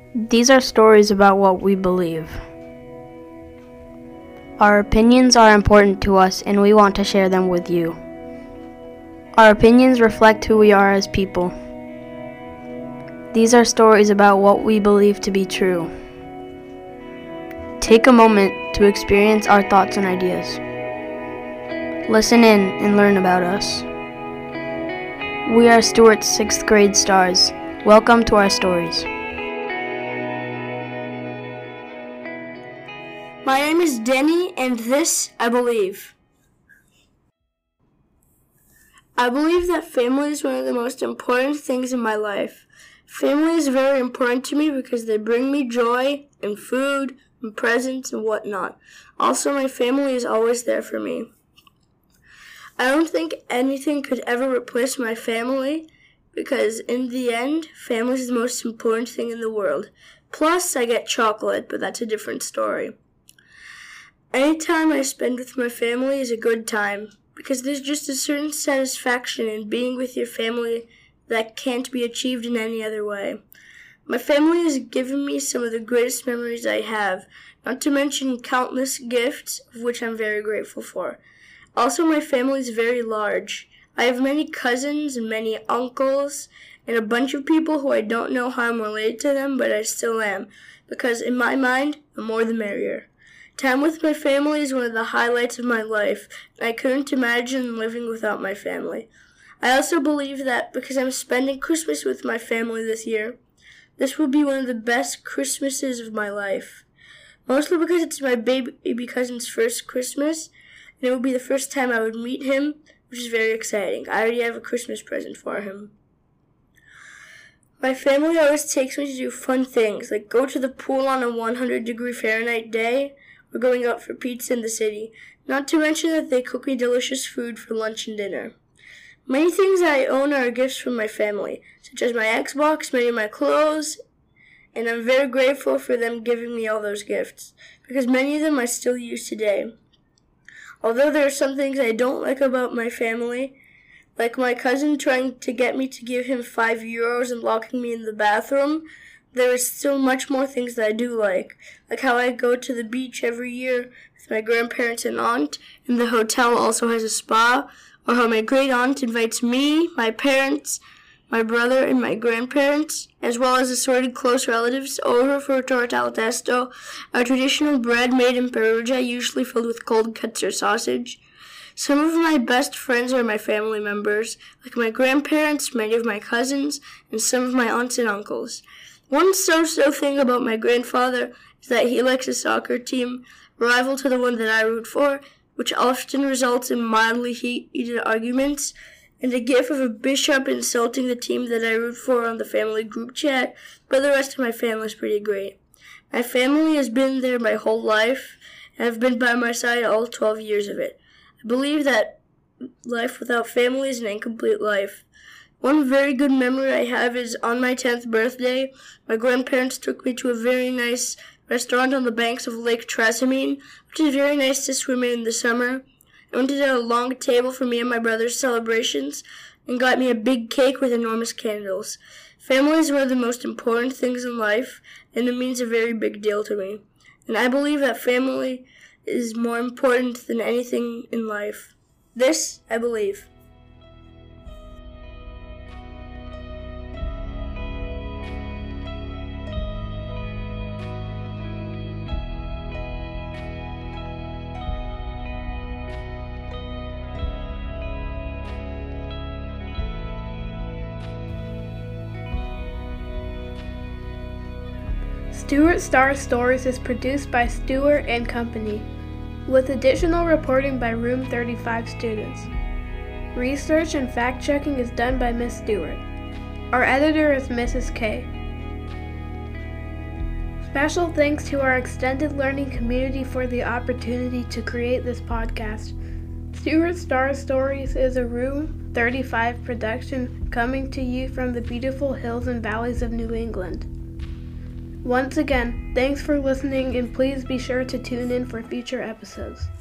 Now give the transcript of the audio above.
These are stories about what we believe. Our opinions are important to us and we want to share them with you. Our opinions reflect who we are as people. These are stories about what we believe to be true. Take a moment to experience our thoughts and ideas. Listen in and learn about us. We are Stewart's 6th grade stars. Welcome to our stories. My name is Denny, and this I believe. I believe that family is one of the most important things in my life. Family is very important to me because they bring me joy and food and presents and whatnot. Also, my family is always there for me. I don't think anything could ever replace my family because in the end, family is the most important thing in the world. Plus, I get chocolate, but that's a different story. Any time I spend with my family is a good time because there's just a certain satisfaction in being with your family that can't be achieved in any other way. My family has given me some of the greatest memories I have, not to mention countless gifts, of which I'm very grateful for. Also, my family is very large. I have many cousins and many uncles and a bunch of people who I don't know how I'm related to them, but I still am, because in my mind, the more the merrier. Time with my family is one of the highlights of my life, and I couldn't imagine living without my family. I also believe that because I'm spending Christmas with my family this year, this will be one of the best Christmases of my life. Mostly because it's my baby cousin's first Christmas, and it will be the first time I would meet him, which is very exciting. I already have a Christmas present for him. My family always takes me to do fun things, like go to the pool on a 100-degree Fahrenheit day, or going out for pizza in the city, not to mention that they cook me delicious food for lunch and dinner. Many things I own are gifts from my family, such as my Xbox, many of my clothes, and I'm very grateful for them giving me all those gifts, because many of them I still use today. Although there are some things I don't like about my family, like my cousin trying to get me to give him €5 and locking me in the bathroom, there is still much more things that I do like how I go to the beach every year with my grandparents and aunt, and the hotel also has a spa, or how my great aunt invites me, my parents, my brother, and my grandparents, as well as assorted close relatives, over for torta al testo, a traditional bread made in Perugia, usually filled with cold cuts or sausage. Some of my best friends are my family members, like my grandparents, many of my cousins, and some of my aunts and uncles. One so-so thing about my grandfather is that he likes a soccer team, rival to the one that I root for, which often results in mildly heated arguments, and a gif of a bishop insulting the team that I root for on the family group chat, but the rest of my family is pretty great. My family has been there my whole life, and I've been by my side all 12 years of it. I believe that life without family is an incomplete life. One very good memory I have is on my 10th birthday, my grandparents took me to a very nice restaurant on the banks of Lake Trasimene, which is very nice to swim in the summer. I rented out a long table for me and my brother's celebrations and got me a big cake with enormous candles. Family is one of the most important things in life, and it means a very big deal to me. And I believe that family is more important than anything in life. This, I believe. Stewart Star Stories is produced by Stewart and Company, with additional reporting by Room 35 students. Research and fact-checking is done by Miss Stewart. Our editor is Mrs. K. Special thanks to our extended learning community for the opportunity to create this podcast. Stewart Star Stories is a Room 35 production coming to you from the beautiful hills and valleys of New England. Once again, thanks for listening, and please be sure to tune in for future episodes.